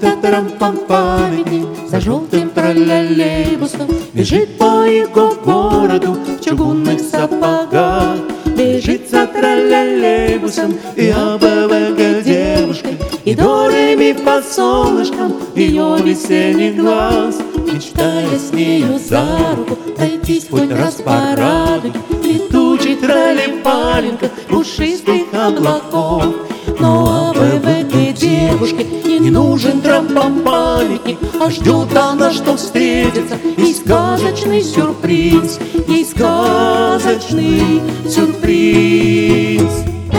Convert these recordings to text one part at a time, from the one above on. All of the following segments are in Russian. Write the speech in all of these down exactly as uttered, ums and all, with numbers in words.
та-та-тарам-пам-памятник за желтым троллейбусом бежит по его городу в чугунных сапогах. Бежит за троллейбусом и АБВГ девушкой, и до ре ми по солнышкам ее весенний глаз. Мечтая с нею за руку пройтись хоть раз по радуге летучей троллейбаленька пушистых облаков. Но АБВГ девушке не нужен трамп-памятник, а ждет она, что встретится ей сказочный сюрприз, ей сказочный сюрприз.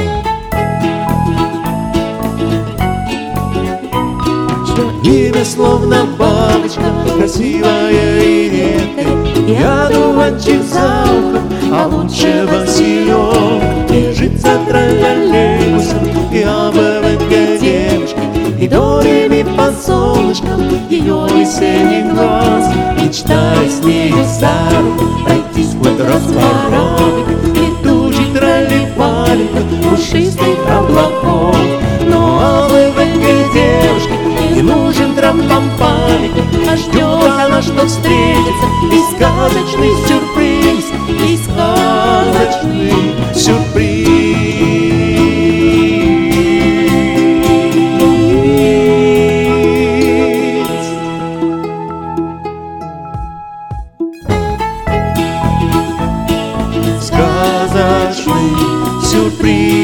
Имя словно бабочка, красивая и редкая, и одуванчик за ухом, а лучше Василек. Бежит за троллейбусом и АБВГ девушки, и до ре ми по солнышкам ее весенний глаз. Мечтая с нею за руку пройтись хоть раз по радуге летучей троллейбаленька пушистых облаков. Но АБВГ девушки не нужен трамп-памятник, а ждет она, что встретится и сказочный сюрприз, и сказочный сюрприз. Сказочный сюрприз.